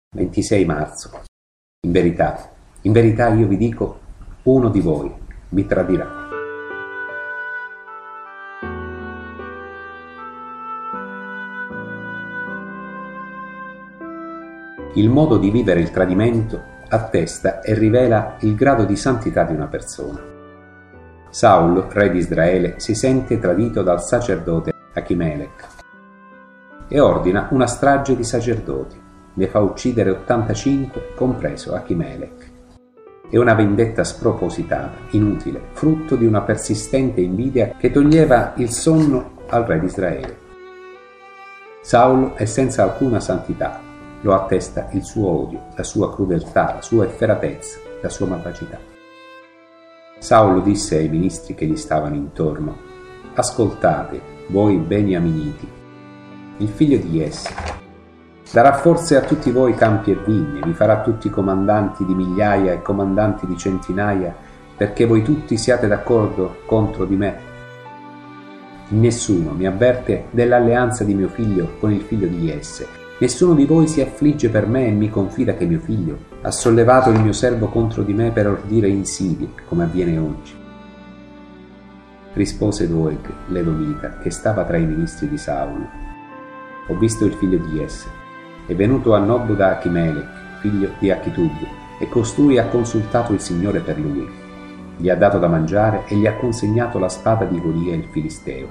26 marzo. In verità io vi dico, uno di voi mi tradirà. Il modo di vivere il tradimento attesta e rivela il grado di santità di una persona. Saul, re di Israele, si sente tradito dal sacerdote Achimelech e ordina una strage di sacerdoti. Ne fa uccidere 85, compreso Achimelech. È una vendetta spropositata, inutile, frutto di una persistente invidia che toglieva il sonno al re di Israele. Saul è senza alcuna santità, lo attesta il suo odio, la sua crudeltà, la sua efferatezza, la sua malvagità. Saul disse ai ministri che gli stavano intorno: ascoltate, voi beniaminiti, il figlio di Jesse darà forse a tutti voi campi e vigne, vi farà tutti comandanti di migliaia e comandanti di centinaia, perché voi tutti siate d'accordo contro di me. Nessuno mi avverte dell'alleanza di mio figlio con il figlio di Jesse. Nessuno di voi si affligge per me e mi confida che mio figlio ha sollevato il mio servo contro di me per ordire insidie, come avviene oggi. Rispose Doeg, l'Edomita, che stava tra i ministri di Saul: ho visto il figlio di Jesse. È venuto a Nob da Achimelech, figlio di Achitub, e costui ha consultato il Signore per lui. Gli ha dato da mangiare e gli ha consegnato la spada di Golia il Filisteo.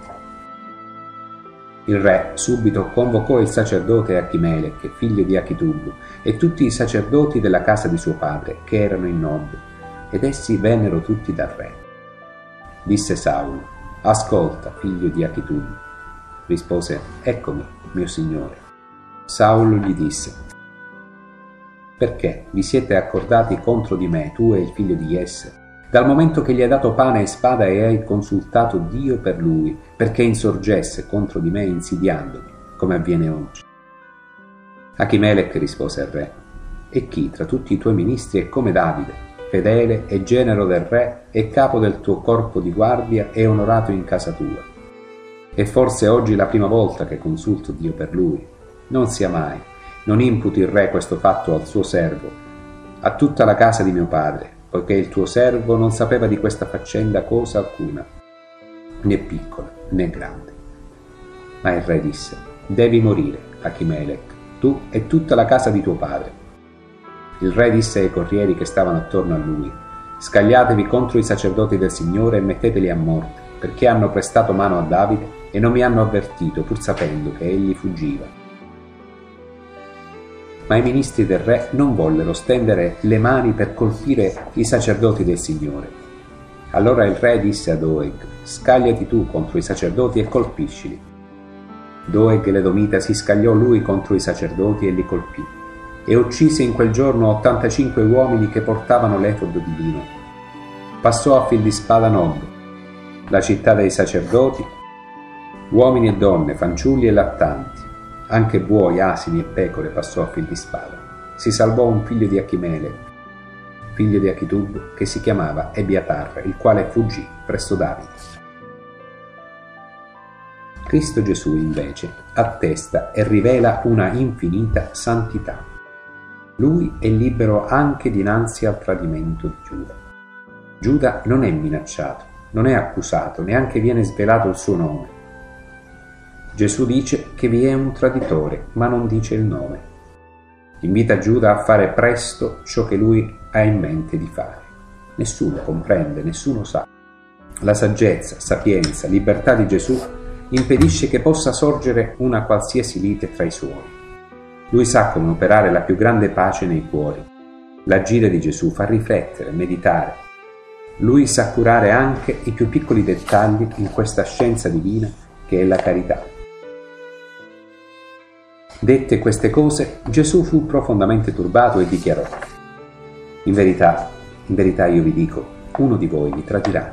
Il re subito convocò il sacerdote Achimelech, figlio di Achitub, e tutti i sacerdoti della casa di suo padre, che erano in Nob, ed essi vennero tutti dal re. Disse Saul: ascolta, figlio di Achitub. Rispose: eccomi, mio signore. Saul gli disse: perché vi siete accordati contro di me, tu e il figlio di Jesse, dal momento che gli hai dato pane e spada e hai consultato Dio per lui, perché insorgesse contro di me insidiandomi, come avviene oggi? Achimelech rispose al re: e chi tra tutti i tuoi ministri è come Davide, fedele e genero del re e capo del tuo corpo di guardia e onorato in casa tua? E forse oggi è la prima volta che consulto Dio per lui. Non sia mai, non imputi il re questo fatto al suo servo, a tutta la casa di mio padre, poiché il tuo servo non sapeva di questa faccenda cosa alcuna, né piccola né grande. Ma il re disse: devi morire, Achimelech, tu e tutta la casa di tuo padre. Il re disse ai corrieri che stavano attorno a lui: scagliatevi contro i sacerdoti del Signore e metteteli a morte, perché hanno prestato mano a Davide e non mi hanno avvertito, pur sapendo che egli fuggiva. Ma i ministri del re non vollero stendere le mani per colpire i sacerdoti del Signore. Allora il re disse a Doeg: scagliati tu contro i sacerdoti e colpiscili. Doeg l'Edomita si scagliò lui contro i sacerdoti e li colpì, e uccise in quel giorno 85 uomini che portavano l'efod divino. Passò a fil di spada Nob, la città dei sacerdoti, uomini e donne, fanciulli e lattanti. Anche buoi, asini e pecore passò a fil di spada. Si salvò un figlio di Achimelech, figlio di Achitub, che si chiamava Ebiatar, il quale fuggì presso Davide. Cristo Gesù, invece, attesta e rivela una infinita santità. Lui è libero anche dinanzi al tradimento di Giuda. Giuda non è minacciato, non è accusato, neanche viene svelato il suo nome. Gesù dice che vi è un traditore, ma non dice il nome. Invita Giuda a fare presto ciò che lui ha in mente di fare. Nessuno comprende, nessuno sa. La saggezza, sapienza, libertà di Gesù impedisce che possa sorgere una qualsiasi lite tra i suoi. Lui sa come operare la più grande pace nei cuori. L'agire di Gesù fa riflettere, meditare. Lui sa curare anche i più piccoli dettagli in questa scienza divina che è la carità. Dette queste cose, Gesù fu profondamente turbato e dichiarò: in verità io vi dico, uno di voi mi tradirà.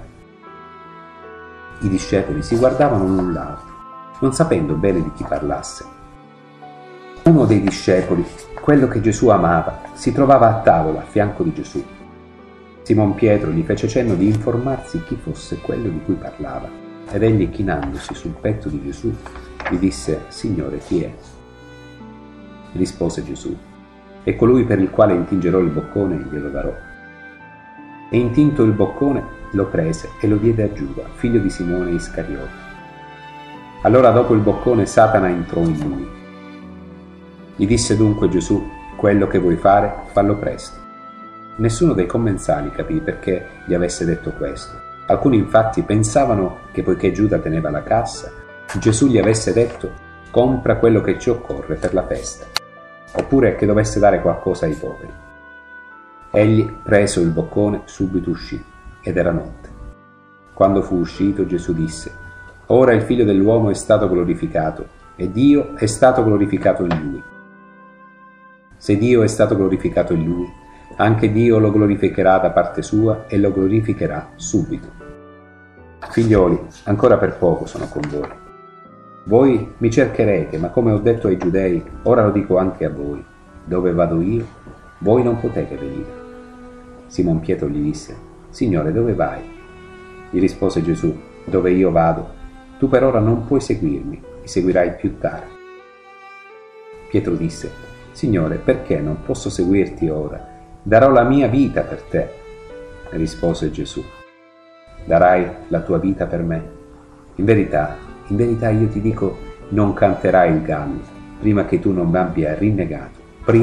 I discepoli si guardavano l'un l'altro, non sapendo bene di chi parlasse. Uno dei discepoli, quello che Gesù amava, si trovava a tavola a fianco di Gesù. Simon Pietro gli fece cenno di informarsi chi fosse quello di cui parlava, ed egli, chinandosi sul petto di Gesù, gli disse: Signore, chi è? Rispose Gesù: e colui per il quale intingerò il boccone glielo darò. E intinto il boccone lo prese e lo diede a Giuda, figlio di Simone Iscariota. Allora dopo il boccone Satana entrò in lui. Gli disse dunque Gesù: quello che vuoi fare, fallo presto. Nessuno dei commensali capì perché gli avesse detto questo. Alcuni infatti pensavano che poiché Giuda teneva la cassa, Gesù gli avesse detto: compra quello che ci occorre per la festa, oppure che dovesse dare qualcosa ai poveri. Egli, preso il boccone, subito uscì, ed era notte. Quando fu uscito, Gesù disse: ora il Figlio dell'uomo è stato glorificato, e Dio è stato glorificato in lui. Se Dio è stato glorificato in lui, anche Dio lo glorificherà da parte sua e lo glorificherà subito. Figlioli, ancora per poco sono con voi. Voi mi cercherete, ma come ho detto ai Giudei, ora lo dico anche a voi: dove vado io, voi non potete venire. Simon Pietro gli disse: Signore, dove vai? Gli rispose Gesù: dove io vado, tu per ora non puoi seguirmi, mi seguirai più tardi. Pietro disse: Signore, perché non posso seguirti ora? Darò la mia vita per te. Rispose Gesù: darai la tua vita per me? In verità io ti dico, non canterai il gallo prima che tu non mi abbia rinnegato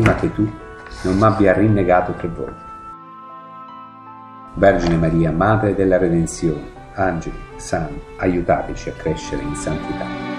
3 volte. Vergine Maria, Madre della Redenzione, angeli, santi, aiutateci a crescere in santità.